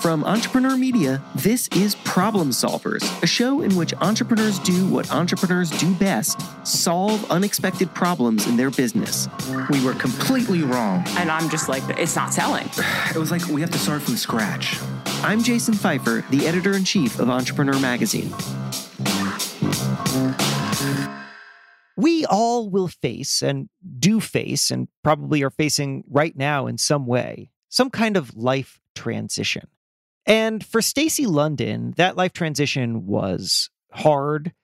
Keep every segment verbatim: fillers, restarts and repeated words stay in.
From Entrepreneur Media, this is Problem Solvers, a show in which entrepreneurs do what entrepreneurs do best: solve unexpected problems in their business. We were completely wrong. And I'm just like, it's not selling. It was like we have to start from scratch. I'm Jason Pfeiffer, the editor-in-chief of Entrepreneur Magazine. We all will face, and do face, and probably are facing right now in some way, some kind of life transition. And for Stacy London, that life transition was hard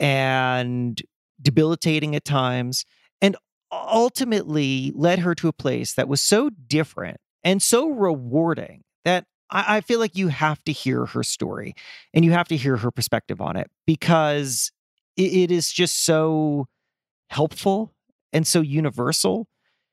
and debilitating at times, and ultimately led her to a place that was so different and so rewarding that I, I feel like you have to hear her story and you have to hear her perspective on it, because it, it is just so helpful and so universal,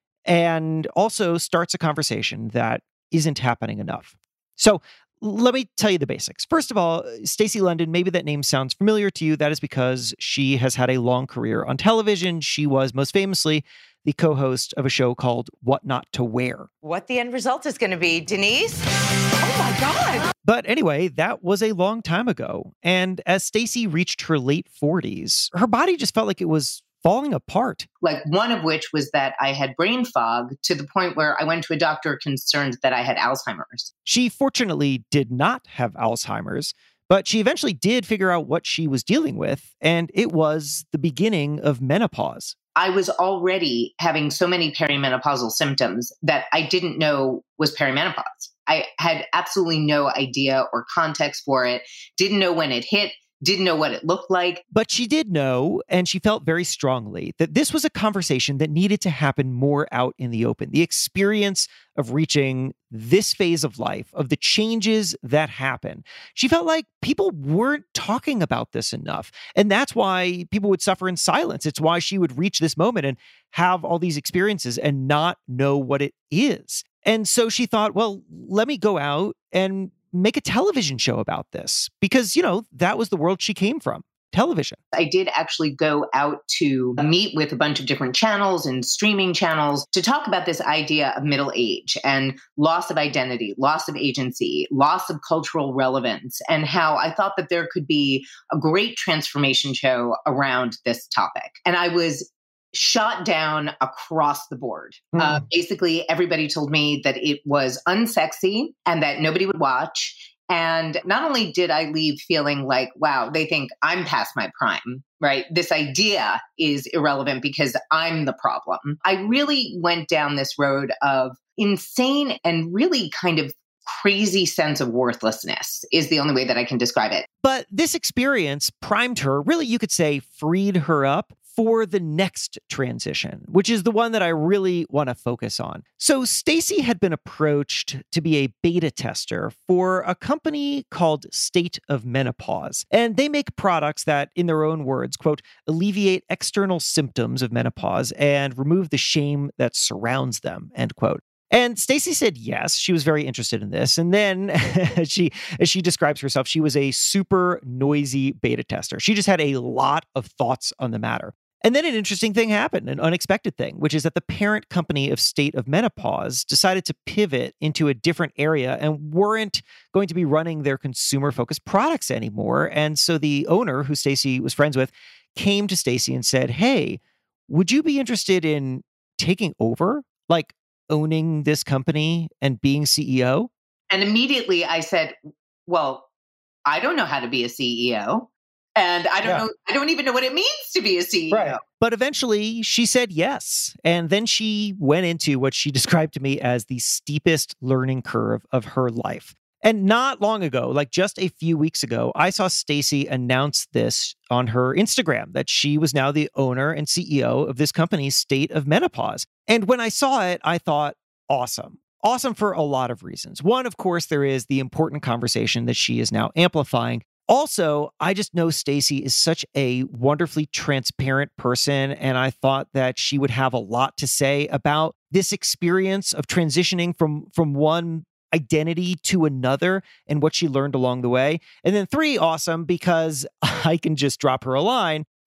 and also starts a conversation that isn't happening enough. So let me tell you the basics. First of all, Stacy London, maybe that name sounds familiar to you. That is because she has had a long career on television. She was most famously the co-host of a show called What Not to Wear. What the end result is going to be, Denise? Oh my God. But anyway, that was a long time ago. And as Stacy reached her late forties, her body just felt like it was falling apart. Like one of which was that I had brain fog to the point where I went to a doctor concerned that I had Alzheimer's. She fortunately did not have Alzheimer's, but she eventually did figure out what she was dealing with, and it was the beginning of menopause. I was already having so many perimenopausal symptoms that I didn't know was perimenopause. I had absolutely no idea or context for it, didn't know when it hit, didn't know what it looked like. But she did know, and she felt very strongly, that this was a conversation that needed to happen more out in the open. The experience of reaching this phase of life, of the changes that happen. She felt like people weren't talking about this enough. And that's why people would suffer in silence. It's why she would reach this moment and have all these experiences and not know what it is. And so she thought, well, let me go out and make a television show about this, because, you know, that was the world she came from, television. I did actually go out to meet with a bunch of different channels and streaming channels to talk about this idea of middle age and loss of identity, loss of agency, loss of cultural relevance, and how I thought that there could be a great transformation show around this topic. And I was shot down across the board. Mm. Uh, basically, everybody told me that it was unsexy and that nobody would watch. And not only did I leave feeling like, wow, they think I'm past my prime, right? This idea is irrelevant because I'm the problem. I really went down this road of insane and really kind of crazy sense of worthlessness is the only way that I can describe it. But this experience primed her, really, you could say, freed her up for the next transition, which is the one that I really want to focus on. So Stacy had been approached to be a beta tester for a company called State of Menopause. And they make products that, in their own words, quote, alleviate external symptoms of menopause and remove the shame that surrounds them, end quote. And Stacy said yes, she was very interested in this. And then she, as she describes herself, she was a super noisy beta tester. She just had a lot of thoughts on the matter. And then an interesting thing happened, an unexpected thing, which is that the parent company of State of Menopause decided to pivot into a different area and weren't going to be running their consumer-focused products anymore. And so the owner, who Stacy was friends with, came to Stacy and said, hey, would you be interested in taking over? Like, owning this company and being C E O? And immediately I said, well, I don't know how to be a C E O. And I don't yeah. know, I don't even know what it means to be a C E O. Right. But eventually she said yes. And then she went into what she described to me as the steepest learning curve of her life. And not long ago, like just a few weeks ago, I saw Stacy announce this on her Instagram, that she was now the owner and C E O of this company, State of Menopause. And when I saw it, I thought, awesome. Awesome for a lot of reasons. One, of course, there is the important conversation that she is now amplifying. Also, I just know Stacy is such a wonderfully transparent person, and I thought that she would have a lot to say about this experience of transitioning from, from one identity to another and what she learned along the way. And then three, awesome, because I can just drop her a line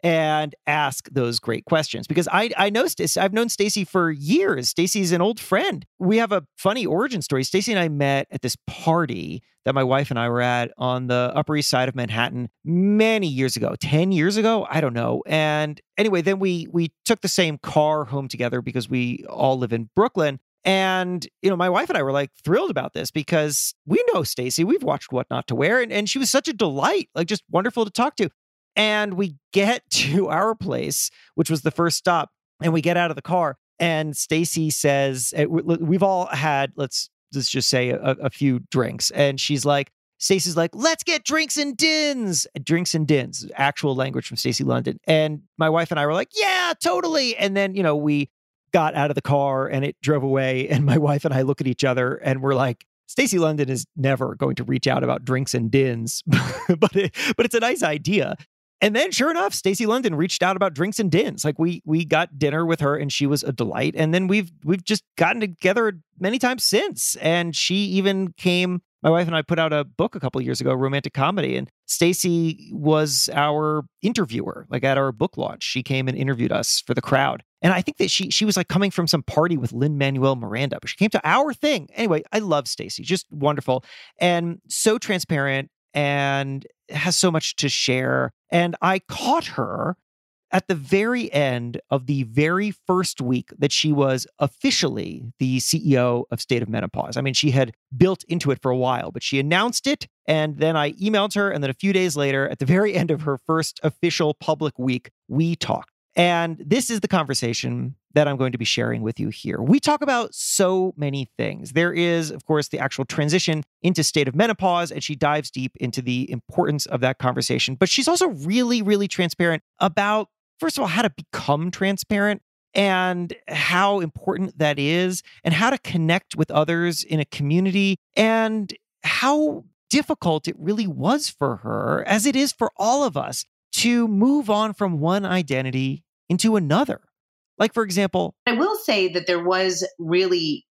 and ask those great questions. Because I I know Stacey, I've known Stacey for years. Stacey's an old friend. We have a funny origin story. Stacey and I met at this party that my wife and I were at on the Upper East Side of Manhattan many years ago, ten years ago, I don't know. And anyway, then we we took the same car home together because we all live in Brooklyn. And, you know, my wife and I were like thrilled about this because we know Stacey. We've watched What Not to Wear, and, and she was such a delight, like just wonderful to talk to. And we get to our place, which was the first stop, and we get out of the car, and Stacey says, we've all had, let's, let's just say a, a few drinks. And she's like, Stacey's like, let's get drinks and dins. Drinks and dins, actual language from Stacey London. And my wife and I were like, yeah, totally. And then, you know, we got out of the car and it drove away. And my wife and I look at each other and we're like, Stacey London is never going to reach out about drinks and dins, but it, but it's a nice idea. And then sure enough, Stacey London reached out about drinks and dins. Like we we got dinner with her and she was a delight. And then we've we've just gotten together many times since. And she even came, my wife and I put out a book a couple of years ago, romantic comedy, and Stacey was our interviewer, like at our book launch. She came and interviewed us for the crowd. And I think that she she was like coming from some party with Lin-Manuel Miranda, but she came to our thing. Anyway, I love Stacey, just wonderful and so transparent and has so much to share. And I caught her at the very end of the very first week that she was officially the C E O of State of Menopause. I mean, she had built into it for a while, but she announced it. And then I emailed her. And then a few days later, at the very end of her first official public week, we talked. And this is the conversation that I'm going to be sharing with you here. We talk about so many things. There is, of course, the actual transition into state of menopause, and she dives deep into the importance of that conversation. But she's also really, really transparent about, first of all, how to become transparent and how important that is, and how to connect with others in a community, and how difficult it really was for her, as it is for all of us, to move on from one identity into another. Like, for example, I will say that there was really,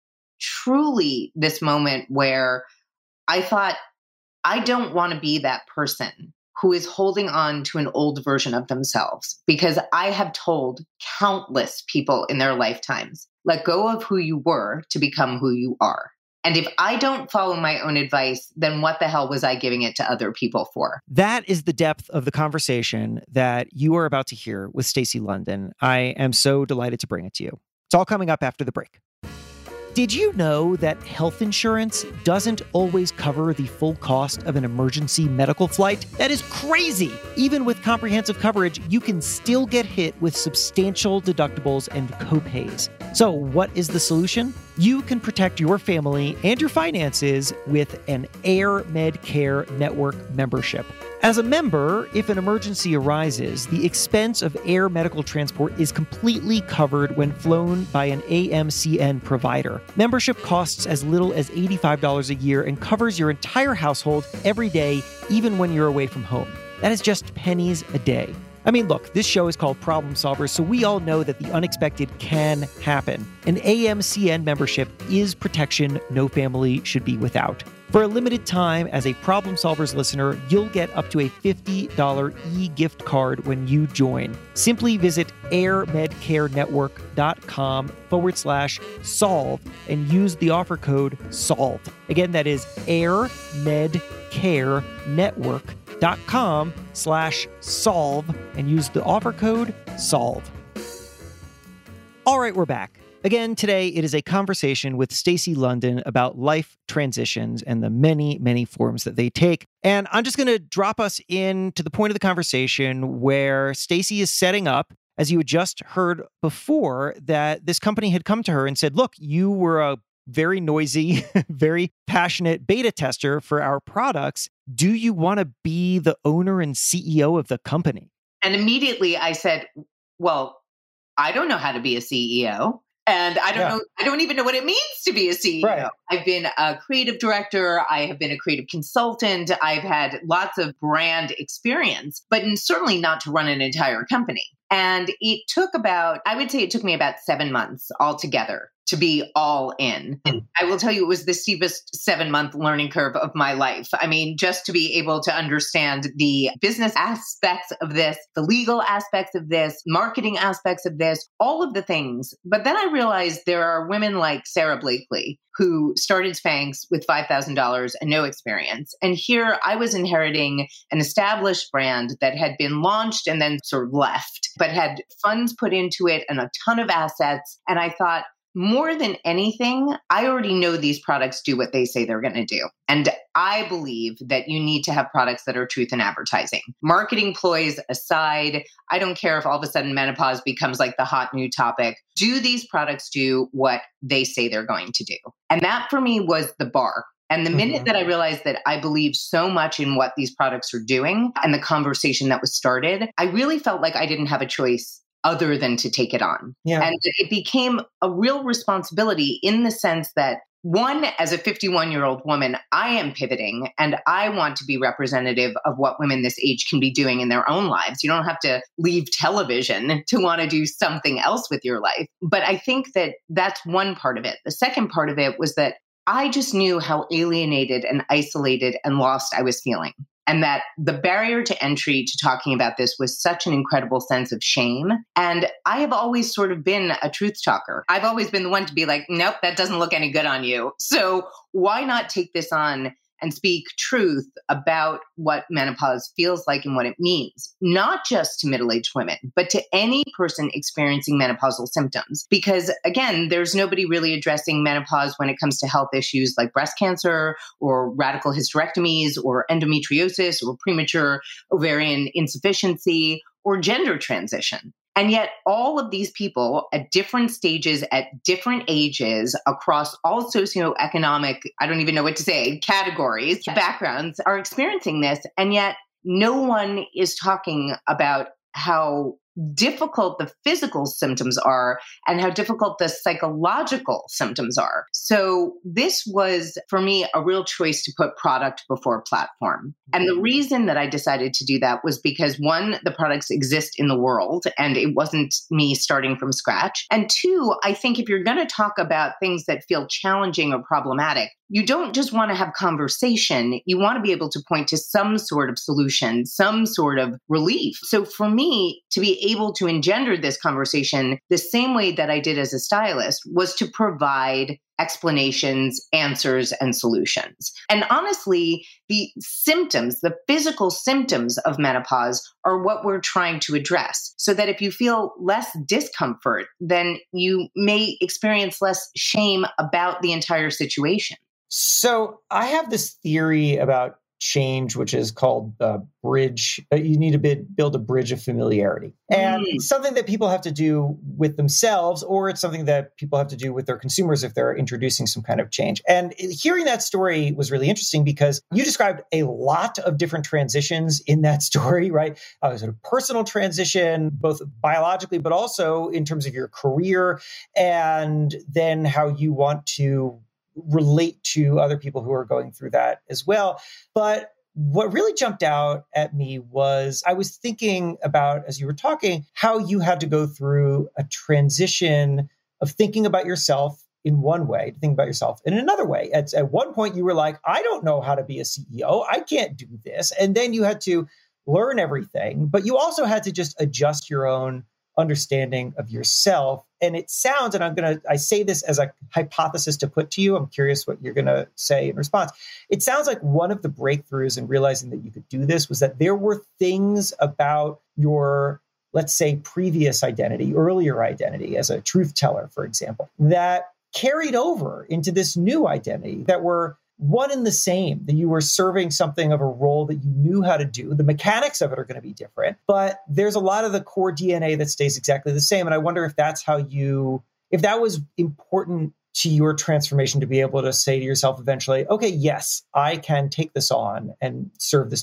truly this moment where I thought, I don't want to be that person who is holding on to an old version of themselves, because I have told countless people in their lifetimes, let go of who you were to become who you are. And if I don't follow my own advice, then what the hell was I giving it to other people for? That is the depth of the conversation that you are about to hear with Stacey London. I am so delighted to bring it to you. It's all coming up after the break. Did you know that health insurance doesn't always cover the full cost of an emergency medical flight? That is crazy. Even with comprehensive coverage, you can still get hit with substantial deductibles and copays. So what is the solution? You can protect your family and your finances with an Air Medcare Network membership. As a member, if an emergency arises, the expense of air medical transport is completely covered when flown by an A M C N provider. Membership costs as little as eighty-five dollars a year and covers your entire household every day, even when you're away from home. That is just pennies a day. I mean, look, this show is called Problem Solvers, so we all know that the unexpected can happen. An A M C N membership is protection no family should be without. For a limited time, as a Problem Solvers listener, you'll get up to a fifty dollars e-gift card when you join. Simply visit airmedcarenetwork.com forward slash solve and use the offer code SOLVE. Again, that is airmedcarenetwork.com slash solve and use the offer code SOLVE. All right, we're back. Again, today it is a conversation with Stacey London about life transitions and the many, many forms that they take. And I'm just going to drop us into the point of the conversation where Stacey is setting up, as you had just heard before, that this company had come to her and said, look, you were a very noisy, very passionate beta tester for our products. Do you want to be the owner and C E O of the company? And immediately I said, well, I don't know how to be a C E O. And I don't yeah. know, I don't even know what it means to be a C E O. Right. I've been a creative director. I have been a creative consultant. I've had lots of brand experience, but certainly not to run an entire company. And it took about, I would say it took me about seven months altogether to be all in. And I will tell you, it was the steepest seven month learning curve of my life. I mean, just to be able to understand the business aspects of this, the legal aspects of this, marketing aspects of this, all of the things. But then I realized there are women like Sarah Blakely who started Spanx with five thousand dollars and no experience. And here I was inheriting an established brand that had been launched and then sort of left, but had funds put into it and a ton of assets. And I thought, more than anything, I already know these products do what they say they're going to do. And I believe that you need to have products that are truth in advertising. Marketing ploys aside, I don't care if all of a sudden menopause becomes like the hot new topic. Do these products do what they say they're going to do? And that for me was the bar. And the minute mm-hmm. that I realized that I believe so much in what these products are doing and the conversation that was started, I really felt like I didn't have a choice other than to take it on. Yeah. And it became a real responsibility in the sense that, one, as a fifty-one-year-old woman, I am pivoting and I want to be representative of what women this age can be doing in their own lives. You don't have to leave television to want to do something else with your life. But I think that that's one part of it. The second part of it was that I just knew how alienated and isolated and lost I was feeling. And that the barrier to entry to talking about this was such an incredible sense of shame. And I have always sort of been a truth talker. I've always been the one to be like, nope, that doesn't look any good on you. So why not take this on and speak truth about what menopause feels like and what it means, not just to middle-aged women, but to any person experiencing menopausal symptoms. Because again, there's nobody really addressing menopause when it comes to health issues like breast cancer or radical hysterectomies or endometriosis or premature ovarian insufficiency or gender transition. And yet all of these people at different stages, at different ages, across all socioeconomic, I don't even know what to say, categories, backgrounds are experiencing this. And yet no one is talking about how difficult the physical symptoms are and how difficult the psychological symptoms are. So this was, for me, a real choice to put product before platform. And the reason that I decided to do that was because, one, the products exist in the world and it wasn't me starting from scratch. And two, I think if you're going to talk about things that feel challenging or problematic, you don't just want to have conversation. You want to be able to point to some sort of solution, some sort of relief. So for me, to be able to engender this conversation the same way that I did as a stylist was to provide explanations, answers, and solutions. And honestly, the symptoms, the physical symptoms of menopause are what we're trying to address, so that if you feel less discomfort, then you may experience less shame about the entire situation. So I have this theory about change, which is called uh, bridge. Uh, you need to bid, build a bridge of familiarity. And mm. something that people have to do with themselves, or it's something that people have to do with their consumers if they're introducing some kind of change. And hearing that story was really interesting because you described a lot of different transitions in that story, right? Uh, sort of personal transition, both biologically, but also in terms of your career, and then how you want to relate to other people who are going through that as well. But what really jumped out at me was I was thinking about, as you were talking, how you had to go through a transition of thinking about yourself in one way, to think about yourself in another way. At, at one point, you were like, I don't know how to be a C E O. I can't do this. And then you had to learn everything, but you also had to just adjust your own understanding of yourself. And it sounds, and I'm going to, I say this as a hypothesis to put to you. I'm curious what you're going to say in response. It sounds like one of the breakthroughs in realizing that you could do this was that there were things about your, let's say, previous identity, earlier identity as a truth teller, for example, that carried over into this new identity that were one and the same, that you were serving something of a role that you knew how to do. The mechanics of it are going to be different, but there's a lot of the core D N A that stays exactly the same. And I wonder if that's how you, if that was important to your transformation, to be able to say to yourself eventually, okay, yes, I can take this on and serve this new role.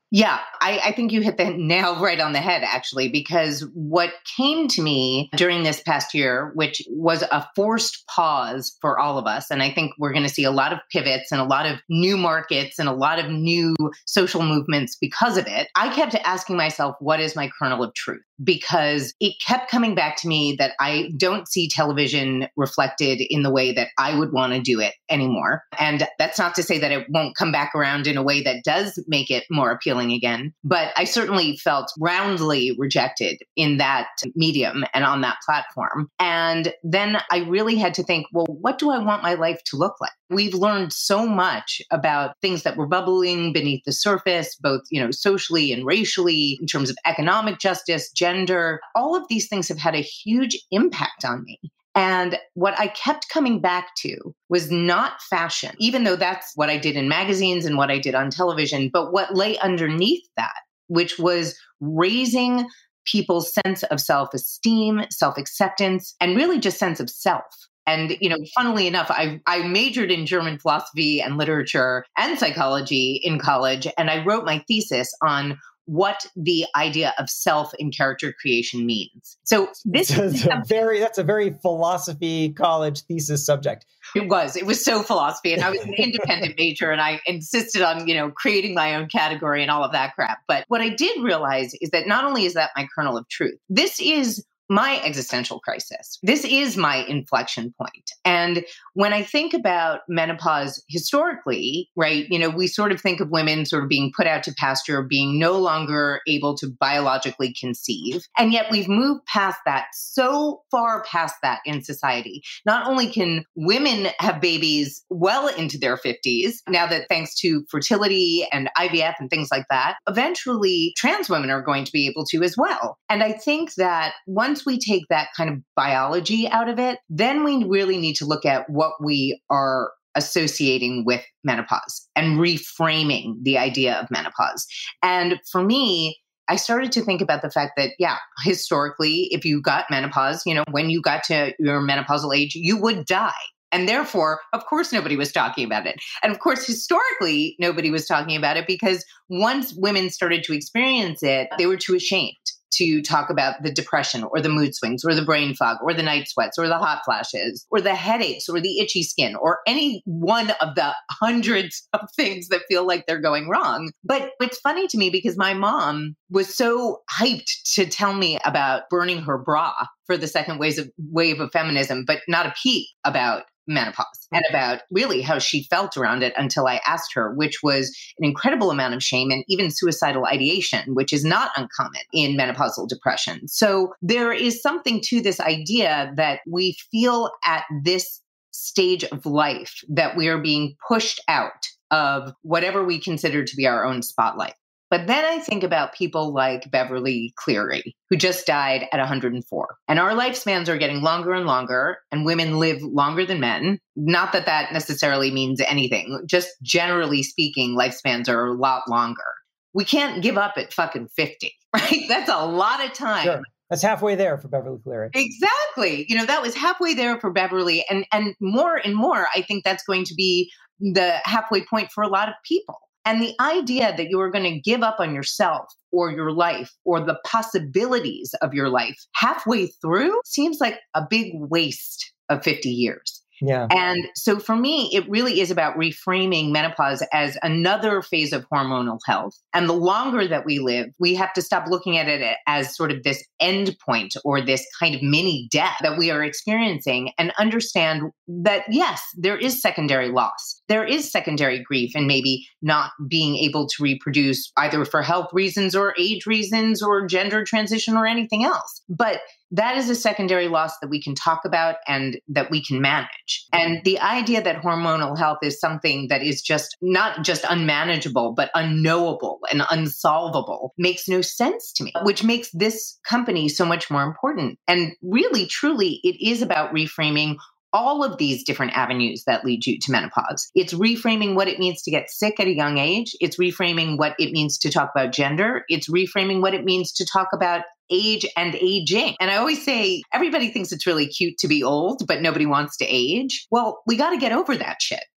Yeah, I, I think you hit the nail right on the head, actually, because what came to me during this past year, which was a forced pause for all of us, and I think we're going to see a lot of pivots and a lot of new markets and a lot of new social movements because of it, I kept asking myself, what is my kernel of truth? Because it kept coming back to me that I don't see television reflected in the way that I would want to do it anymore. And that's not to say that it won't come back around in a way that does make it more appealing again. But I certainly felt roundly rejected in that medium and on that platform. And then I really had to think, well, what do I want my life to look like? We've learned so much about things that were bubbling beneath the surface, both, you know, socially and racially, in terms of economic justice, gender. All of these things have had a huge impact on me. And what I kept coming back to was not fashion, even though that's what I did in magazines and what I did on television, but what lay underneath that, which was raising people's sense of self-esteem, self-acceptance, and really just sense of self. And, you know, funnily enough, I, I majored in German philosophy and literature and psychology in college, and I wrote my thesis on what the idea of self in character creation means. So this is a very, that's a very philosophy college thesis subject. It was, it was so philosophy. And I was an independent major and I insisted on, you know, creating my own category and all of that crap. But what I did realize is that not only is that my kernel of truth, this is my existential crisis. This is my inflection point. And when I think about menopause historically, right, you know, we sort of think of women sort of being put out to pasture, being no longer able to biologically conceive. And yet we've moved past that, so far past that in society. Not only can women have babies well into their fifties, now that thanks to fertility and I V F and things like that, eventually trans women are going to be able to as well. And I think that once we take that kind of biology out of it, then we really need to look at what we are associating with menopause and reframing the idea of menopause. And for me, I started to think about the fact that, yeah, historically, if you got menopause, you know, when you got to your menopausal age, you would die. And therefore, of course, nobody was talking about it. And of course, historically, nobody was talking about it because once women started to experience it, they were too ashamed to talk about the depression or the mood swings or the brain fog or the night sweats or the hot flashes or the headaches or the itchy skin or any one of the hundreds of things that feel like they're going wrong. But it's funny to me because my mom was so hyped to tell me about burning her bra for the second wave of, wave of feminism, but not a peep about menopause and about really how she felt around it until I asked her, which was an incredible amount of shame and even suicidal ideation, which is not uncommon in menopausal depression. So there is something to this idea that we feel at this stage of life that we are being pushed out of whatever we consider to be our own spotlight. But then I think about people like Beverly Cleary, who just died at one hundred four. And our lifespans are getting longer and longer, and women live longer than men. Not that that necessarily means anything. Just generally speaking, lifespans are a lot longer. We can't give up at fucking fifty, right? That's a lot of time. Sure. That's halfway there for Beverly Cleary. Exactly. You know, that was halfway there for Beverly. And, and more and more, I think that's going to be the halfway point for a lot of people. And the idea that you are going to give up on yourself or your life or the possibilities of your life halfway through seems like a big waste of fifty years. Yeah. And so for me, it really is about reframing menopause as another phase of hormonal health. And the longer that we live, we have to stop looking at it as sort of this end point or this kind of mini death that we are experiencing and understand that, yes, there is secondary loss. There is secondary grief and maybe not being able to reproduce either for health reasons or age reasons or gender transition or anything else. But that is a secondary loss that we can talk about and that we can manage. And the idea that hormonal health is something that is just not just unmanageable, but unknowable and unsolvable makes no sense to me, which makes this company so much more important. And really, truly, it is about reframing all of these different avenues that lead you to menopause. It's reframing what it means to get sick at a young age. It's reframing what it means to talk about gender. It's reframing what it means to talk about age and aging. And I always say, everybody thinks it's really cute to be old, but nobody wants to age. Well, we got to get over that shit.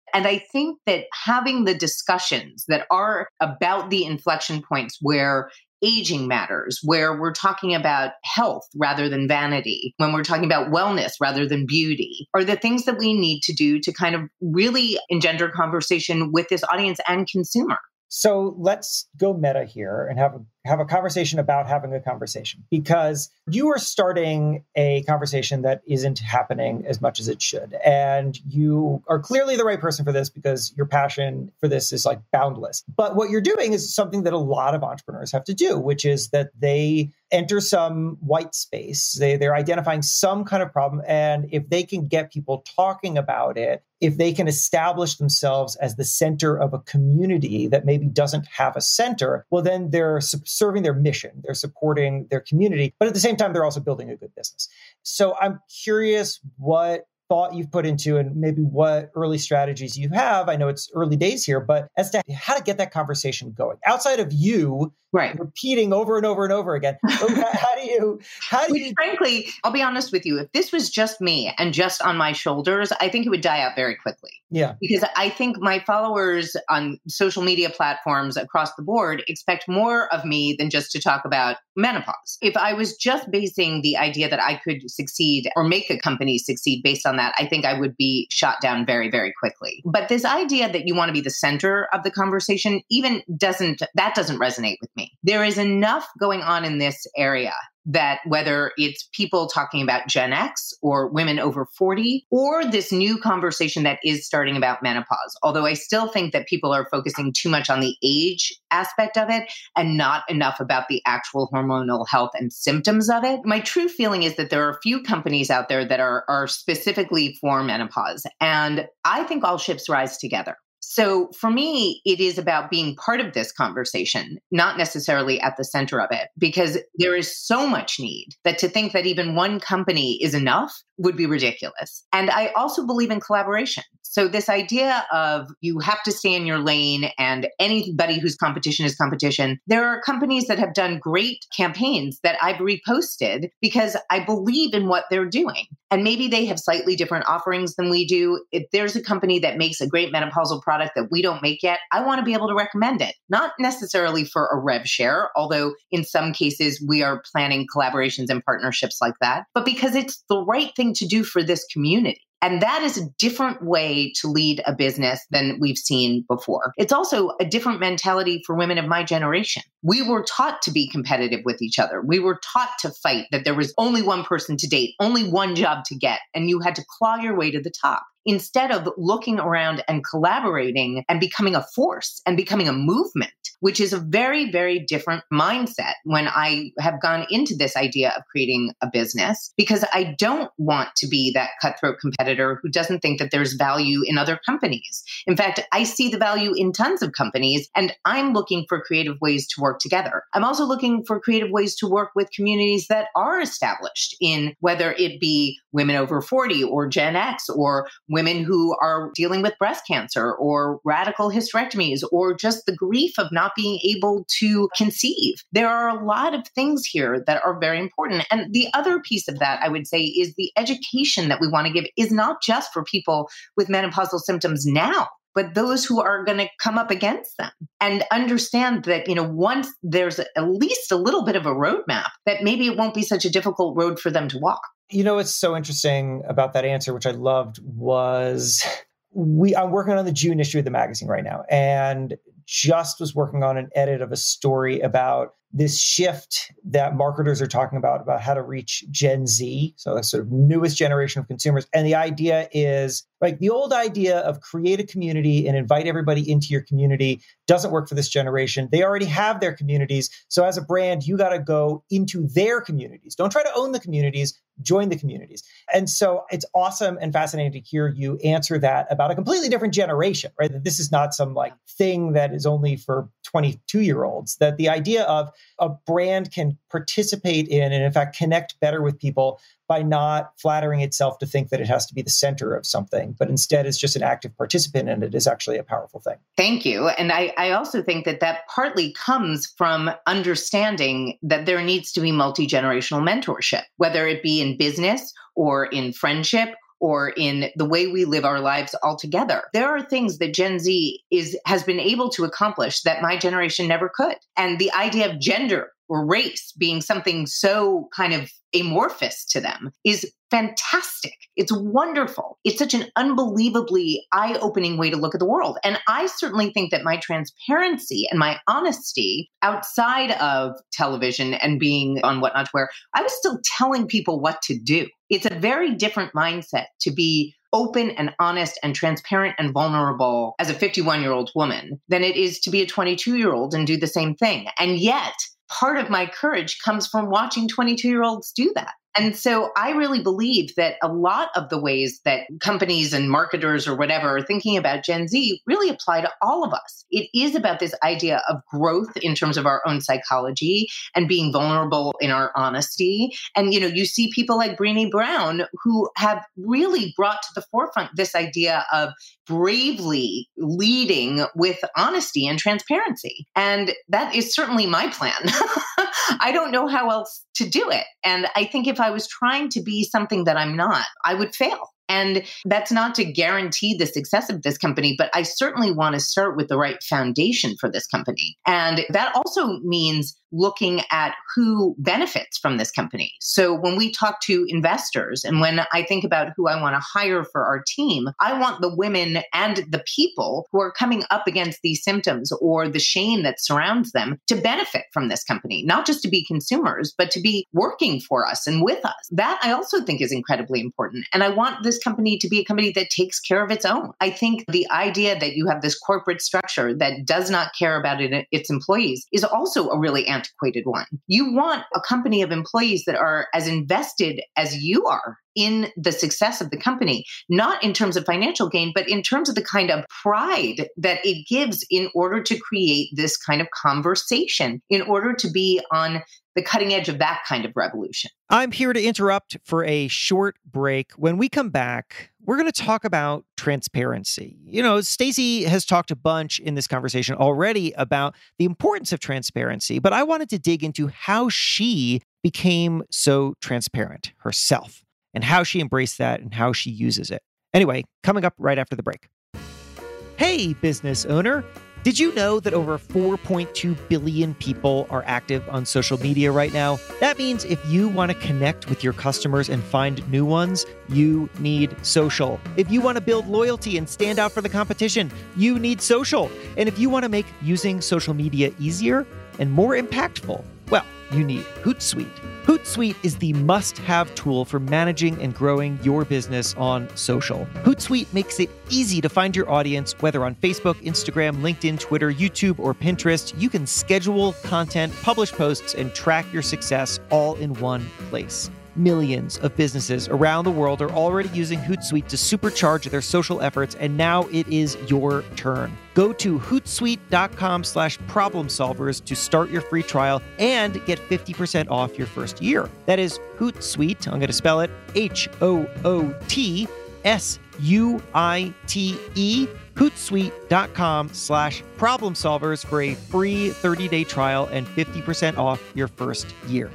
And I think that having the discussions that are about the inflection points where aging matters, where we're talking about health rather than vanity, when we're talking about wellness rather than beauty, are the things that we need to do to kind of really engender conversation with this audience and consumer. So let's go meta here and have a, have a conversation about having a conversation, because you are starting a conversation that isn't happening as much as it should. And you are clearly the right person for this because your passion for this is like boundless. But what you're doing is something that a lot of entrepreneurs have to do, which is that they enter some white space. They, they're identifying some kind of problem. And if they can get people talking about it, if they can establish themselves as the center of a community that maybe doesn't have a center, well, then they're serving their mission. They're supporting their community. But at the same time, they're also building a good business. So I'm curious what thought you've put into and maybe what early strategies you have. I know it's early days here, but as to how to get that conversation going outside of you right. repeating over and over and over again. How do you, how do Which, you, frankly, I'll be honest with you, if this was just me and just on my shoulders, I think it would die out very quickly. Yeah. Because I think my followers on social media platforms across the board expect more of me than just to talk about menopause. If I was just basing the idea that I could succeed or make a company succeed based on that, I think I would be shot down very, very quickly. But this idea that you want to be the center of the conversation even doesn't, that doesn't resonate with me. There is enough going on in this area that whether it's people talking about Gen X or women over forty, or this new conversation that is starting about menopause, although I still think that people are focusing too much on the age aspect of it and not enough about the actual hormonal health and symptoms of it. My true feeling is that there are a few companies out there that are, are specifically for menopause, and I think all ships rise together. So for me, it is about being part of this conversation, not necessarily at the center of it, because there is so much need that to think that even one company is enough would be ridiculous. And I also believe in collaboration. So this idea of you have to stay in your lane and anybody whose competition is competition, there are companies that have done great campaigns that I've reposted because I believe in what they're doing. And maybe they have slightly different offerings than we do. If there's a company that makes a great menopausal product that we don't make yet, I want to be able to recommend it. Not necessarily for a rev share, although in some cases we are planning collaborations and partnerships like that, but because it's the right thing to do for this community. And that is a different way to lead a business than we've seen before. It's also a different mentality for women of my generation. We were taught to be competitive with each other. We were taught to fight, that there was only one person to date, only one job to get, and you had to claw your way to the top. Instead of looking around and collaborating and becoming a force and becoming a movement, which is a very, very different mindset when I have gone into this idea of creating a business, because I don't want to be that cutthroat competitor who doesn't think that there's value in other companies. In fact, I see the value in tons of companies, and I'm looking for creative ways to work together. I'm also looking for creative ways to work with communities that are established in whether it be women over forty or Gen X or women who are dealing with breast cancer or radical hysterectomies or just the grief of not being able to conceive. There are a lot of things here that are very important. And the other piece of that, I would say, is the education that we want to give is not just for people with menopausal symptoms now, but those who are going to come up against them, and understand that, you know, once there's at least a little bit of a roadmap, that maybe it won't be such a difficult road for them to walk. You know, what's so interesting about that answer, which I loved, was we I'm working on the June issue of the magazine right now, and just was working on an edit of a story about this shift that marketers are talking about, about how to reach Gen Z, so the sort of newest generation of consumers. And the idea is, like, the old idea of create a community and invite everybody into your community doesn't work for this generation. They already have their communities. So as a brand, you got to go into their communities. Don't try to own the communities, join the communities. And so it's awesome and fascinating to hear you answer that about a completely different generation, right? That this is not some like thing that is only for twenty-two year olds, that the idea of a brand can participate in and in fact connect better with people by not flattering itself to think that it has to be the center of something, but instead is just an active participant in it, is actually a powerful thing. Thank you. And I, I also think that that partly comes from understanding that there needs to be multi-generational mentorship, whether it be in business or in friendship or in the way we live our lives altogether. There are things that Gen Z is has been able to accomplish that my generation never could. And the idea of gender or race being something so kind of amorphous to them is fantastic. It's wonderful. It's such an unbelievably eye-opening way to look at the world. And I certainly think that my transparency and my honesty outside of television and being on What Not to Wear, I was still telling people what to do. It's a very different mindset to be open and honest and transparent and vulnerable as a fifty-one-year-old woman than it is to be a twenty-two-year-old and do the same thing. And yet, part of my courage comes from watching twenty-two-year-olds do that. And so I really believe that a lot of the ways that companies and marketers or whatever are thinking about Gen Z really apply to all of us. It is about this idea of growth in terms of our own psychology and being vulnerable in our honesty. And, you know, you see people like Brené Brown who have really brought to the forefront this idea of bravely leading with honesty and transparency. And that is certainly my plan. I don't know how else to do it. And I think if I was trying to be something that I'm not, I would fail. And that's not to guarantee the success of this company, but I certainly want to start with the right foundation for this company. And that also means looking at who benefits from this company. So when we talk to investors and when I think about who I want to hire for our team, I want the women and the people who are coming up against these symptoms or the shame that surrounds them to benefit from this company, not just to be consumers, but to be working for us and with us. That I also think is incredibly important. And I want this company to be a company that takes care of its own. I think the idea that you have this corporate structure that does not care about it, its employees is also a really antiquated one. You want a company of employees that are as invested as you are in the success of the company, not in terms of financial gain, but in terms of the kind of pride that it gives in order to create this kind of conversation, in order to be on the cutting edge of that kind of revolution. I'm here to interrupt for a short break. When we come back, we're going to talk about transparency. You know, Stacey has talked a bunch in this conversation already about the importance of transparency, but I wanted to dig into how she became so transparent herself and how she embraced that and how she uses it. Anyway, coming up right after the break. Hey, business owner. Did you know that over four point two billion people are active on social media right now? That means if you want to connect with your customers and find new ones, you need social. If you want to build loyalty and stand out for the competition, you need social. And if you want to make using social media easier and more impactful, well, you need Hootsuite. Hootsuite is the must-have tool for managing and growing your business on social. Hootsuite makes it easy to find your audience, whether on Facebook, Instagram, LinkedIn, Twitter, YouTube, or Pinterest. You can schedule content, publish posts, and track your success all in one place. Millions of businesses around the world are already using Hootsuite to supercharge their social efforts, and now it is your turn. Go to hootsuite.com slash problem solvers to start your free trial and get fifty percent off your first year. That is Hootsuite. I'm going to spell it H O O T S U I T E, hootsuite.com slash problem solvers for a free thirty-day trial and fifty percent off your first year.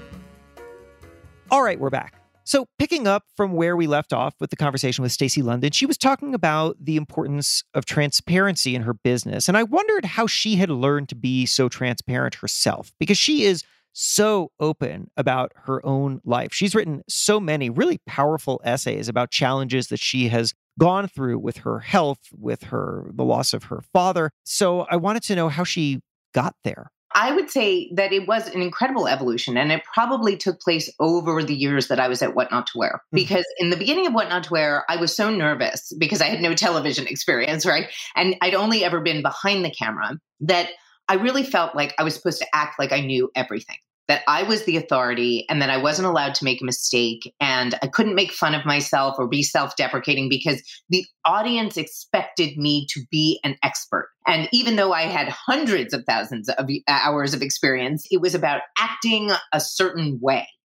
All right, we're back. So picking up from where we left off with the conversation with Stacey London, she was talking about the importance of transparency in her business. And I wondered how she had learned to be so transparent herself, because she is so open about her own life. She's written so many really powerful essays about challenges that she has gone through with her health, with her the loss of her father. So I wanted to know how she got there. I would say that it was an incredible evolution, and it probably took place over the years that I was at What Not to Wear. Because in the beginning of What Not to Wear, I was so nervous because I had no television experience, right? And I'd only ever been behind the camera that I really felt like I was supposed to act like I knew everything, that I was the authority and that I wasn't allowed to make a mistake, and I couldn't make fun of myself or be self-deprecating because the audience expected me to be an expert. And even though I had hundreds of thousands of hours of experience, it was about acting a certain way.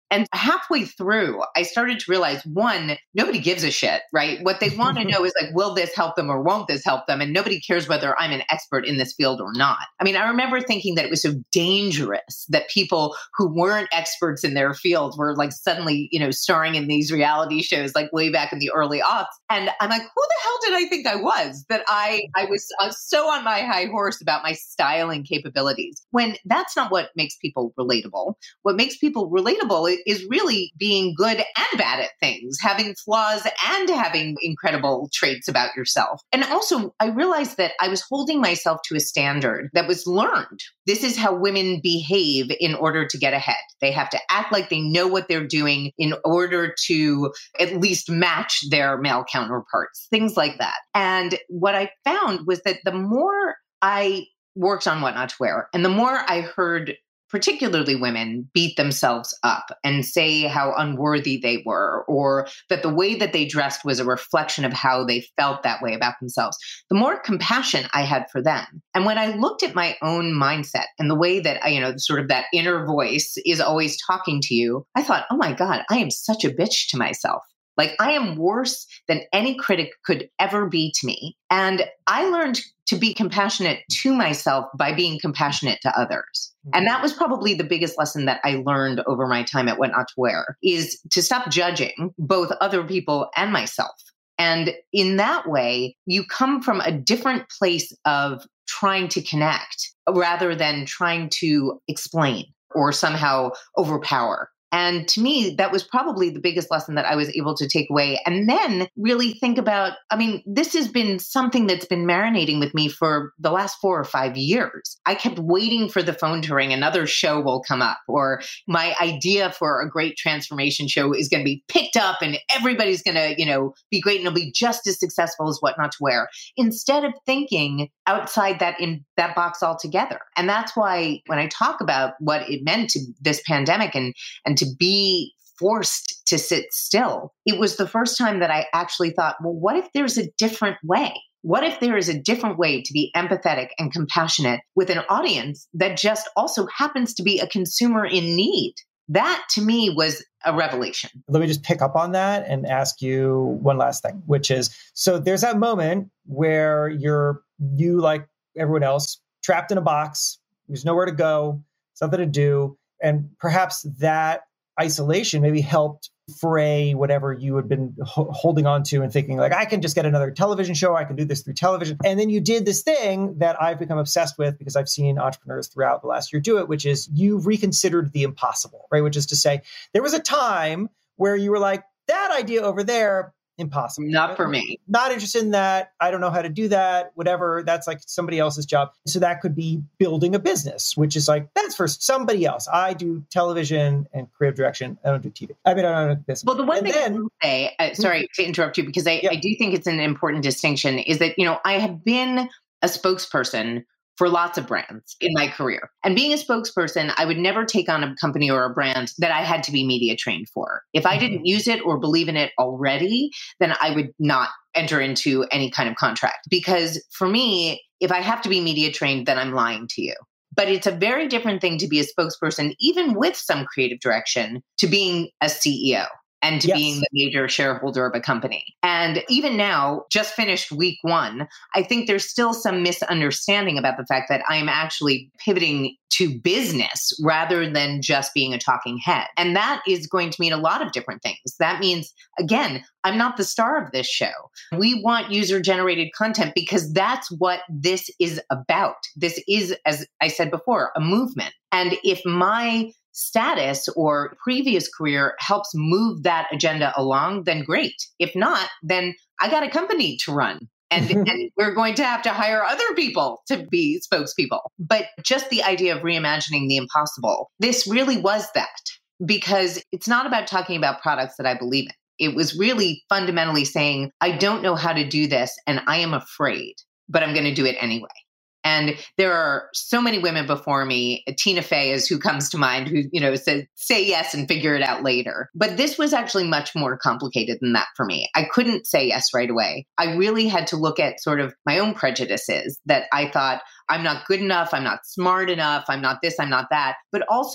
And halfway through, I started to realize, one, nobody gives a shit, right? What they want to know is like, will this help them or won't this help them? And nobody cares whether I'm an expert in this field or not. I mean, I remember thinking that it was so dangerous that people who weren't experts in their field were like suddenly, you know, starring in these reality shows like way back in the early aughts. And I'm like, who the hell did I think I was? That I, I was, I was so on my high horse about my styling capabilities, when that's not what makes people relatable. What makes people relatable is really being good and bad at things, having flaws and having incredible traits about yourself. And also, I realized that I was holding myself to a standard that was learned. This is how women behave in order to get ahead. They have to act like they know what they're doing in order to at least match their male counterparts, things like that. And what I found was that the more I worked on What Not to Wear, and the more I heard particularly women beat themselves up and say how unworthy they were, or that the way that they dressed was a reflection of how they felt that way about themselves, the more compassion I had for them. And when I looked at my own mindset and the way that, I, you know, sort of that inner voice is always talking to you, I thought, oh my God, I am such a bitch to myself. Like, I am worse than any critic could ever be to me. And I learned to be compassionate to myself by being compassionate to others. And that was probably the biggest lesson that I learned over my time at What Not to Wear, is to stop judging both other people and myself. And in that way, you come from a different place of trying to connect rather than trying to explain or somehow overpower. And to me, that was probably the biggest lesson that I was able to take away. And then really think about, I mean, this has been something that's been marinating with me for the last four or five years. I kept waiting for the phone to ring. Another show will come up, or my idea for a great transformation show is going to be picked up and everybody's going to, you know, be great and it'll be just as successful as What Not to Wear, instead of thinking outside that in that box altogether. And that's why when I talk about what it meant to this pandemic and, and to be forced to sit still, it was the first time that I actually thought, well, what if there's a different way? What if there is a different way to be empathetic and compassionate with an audience that just also happens to be a consumer in need? That to me was a revelation. Let me just pick up on that and ask you one last thing, which is, so there's that moment where you're, you like everyone else, trapped in a box, there's nowhere to go, something to do. And perhaps that isolation maybe helped fray whatever you had been ho- holding on to and thinking like, I can just get another television show. I can do this through television. And then you did this thing that I've become obsessed with because I've seen entrepreneurs throughout the last year do it, which is you've reconsidered the impossible, right? Which is to say, there was a time where you were like, that idea over there, impossible. Not for me. Not interested in that. I don't know how to do that, whatever. That's like somebody else's job. So that could be building a business, which is like, that's for somebody else. I do television and creative direction. I don't do T V. I mean, I don't do business. Well, the one and thing then, I will say, uh, sorry to interrupt you, because I, yeah. I do think it's an important distinction, is that, you know, I have been a spokesperson for lots of brands in my career. And being a spokesperson, I would never take on a company or a brand that I had to be media trained for. If I didn't use it or believe in it already, then I would not enter into any kind of contract. Because for me, if I have to be media trained, then I'm lying to you. But it's a very different thing to be a spokesperson, even with some creative direction, to being a C E O. And to yes. being the major shareholder of a company. And even now, just finished week one, I think there's still some misunderstanding about the fact that I'm actually pivoting to business rather than just being a talking head. And that is going to mean a lot of different things. That means, again, I'm not the star of this show. We want user-generated content because that's what this is about. This is, as I said before, a movement. And if my status or previous career helps move that agenda along, then great. If not, then I got a company to run. And, and we're going to have to hire other people to be spokespeople. But just the idea of reimagining the impossible, this really was that, because it's not about talking about products that I believe in. It was really fundamentally saying, I don't know how to do this and I am afraid, but I'm going to do it anyway. And there are so many women before me. Tina Fey is who comes to mind, who, you know, said, say yes and figure it out later. But this was actually much more complicated than that for me. I couldn't say yes right away. I really had to look at sort of my own prejudices that I thought, I'm not good enough, I'm not smart enough, I'm not this, I'm not that. But also,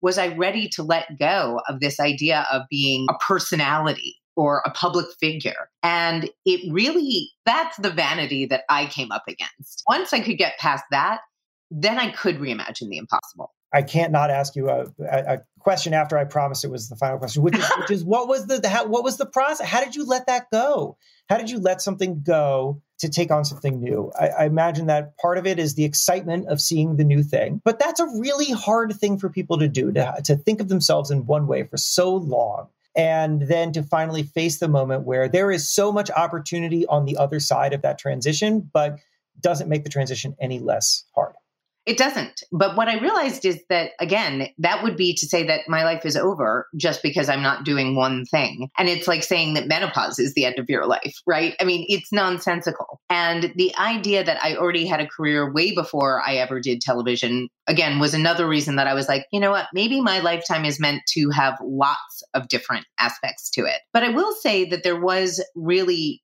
was I ready to let go of this idea of being a personality or a public figure? And it really, that's the vanity that I came up against. Once I could get past that, then I could reimagine the impossible. I can't not ask you a, a, a question after I promised it was the final question, which is, which is what was the how, what was the process? How did you let that go? How did you let something go to take on something new? I, I imagine that part of it is the excitement of seeing the new thing, but that's a really hard thing for people to do, to, to think of themselves in one way for so long. And then to finally face the moment where there is so much opportunity on the other side of that transition, but doesn't make the transition any less hard. It doesn't. But what I realized is that, again, that would be to say that my life is over just because I'm not doing one thing. And it's like saying that menopause is the end of your life, right? I mean, it's nonsensical. And the idea that I already had a career way before I ever did television, again, was another reason that I was like, you know what, maybe my lifetime is meant to have lots of different aspects to it. But I will say that there was really,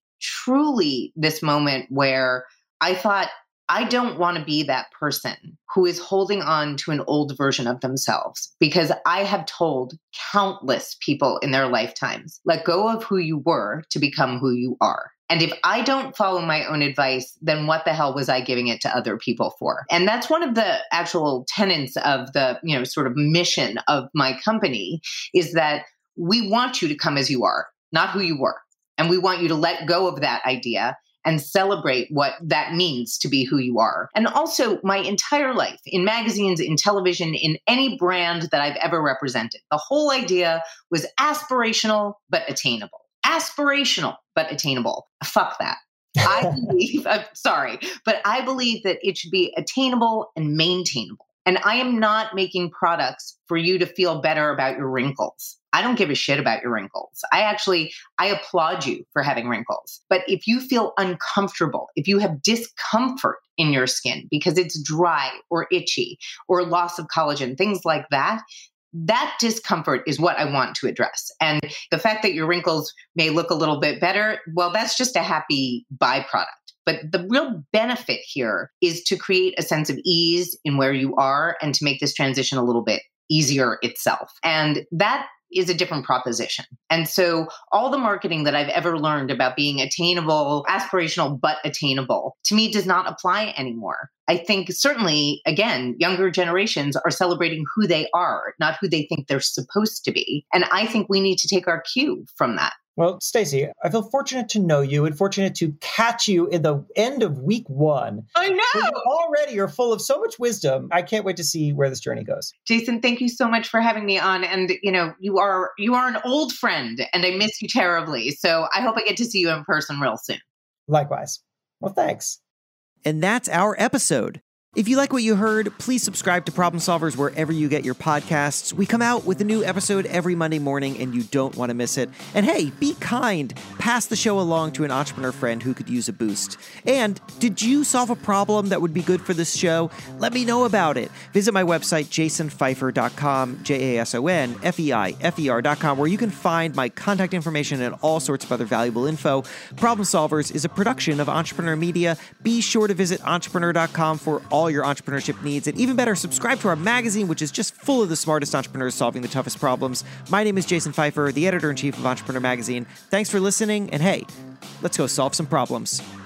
truly this moment where I thought, I don't want to be that person who is holding on to an old version of themselves, because I have told countless people in their lifetimes, let go of who you were to become who you are. And if I don't follow my own advice, then what the hell was I giving it to other people for? And that's one of the actual tenets of the, you know, sort of mission of my company, is that we want you to come as you are, not who you were. And we want you to let go of that idea and celebrate what that means to be who you are. And also my entire life, in magazines, in television, in any brand that I've ever represented, the whole idea was aspirational, but attainable. Aspirational, but attainable. Fuck that. I believe, I'm sorry, but I believe that it should be attainable and maintainable. And I am not making products for you to feel better about your wrinkles. I don't give a shit about your wrinkles. I actually, I applaud you for having wrinkles. But if you feel uncomfortable, if you have discomfort in your skin because it's dry or itchy or loss of collagen, things like that, that discomfort is what I want to address. And the fact that your wrinkles may look a little bit better, well, that's just a happy byproduct. But the real benefit here is to create a sense of ease in where you are and to make this transition a little bit easier itself. And that is a different proposition. And so all the marketing that I've ever learned about being attainable, aspirational, but attainable, to me does not apply anymore. I think certainly, again, younger generations are celebrating who they are, not who they think they're supposed to be. And I think we need to take our cue from that. Well, Stacey, I feel fortunate to know you and fortunate to catch you in the end of week one. I know. You already are full of so much wisdom. I can't wait to see where this journey goes. Jason, thank you so much for having me on. And, you know, you are you are an old friend and I miss you terribly. So I hope I get to see you in person real soon. Likewise. Well, thanks. And that's our episode. If you like what you heard, please subscribe to Problem Solvers wherever you get your podcasts. We come out with a new episode every Monday morning, and you don't want to miss it. And hey, be kind. Pass the show along to an entrepreneur friend who could use a boost. And did you solve a problem that would be good for this show? Let me know about it. Visit my website, jason feifer dot com, J A S O N F E I F E R dot com, where you can find my contact information and all sorts of other valuable info. Problem Solvers is a production of Entrepreneur Media. Be sure to visit entrepreneur dot com for all all your entrepreneurship needs, and even better, subscribe to our magazine, which is just full of the smartest entrepreneurs solving the toughest problems. My name is Jason Feifer, the editor-in-chief of Entrepreneur Magazine. Thanks for listening, and hey, let's go solve some problems.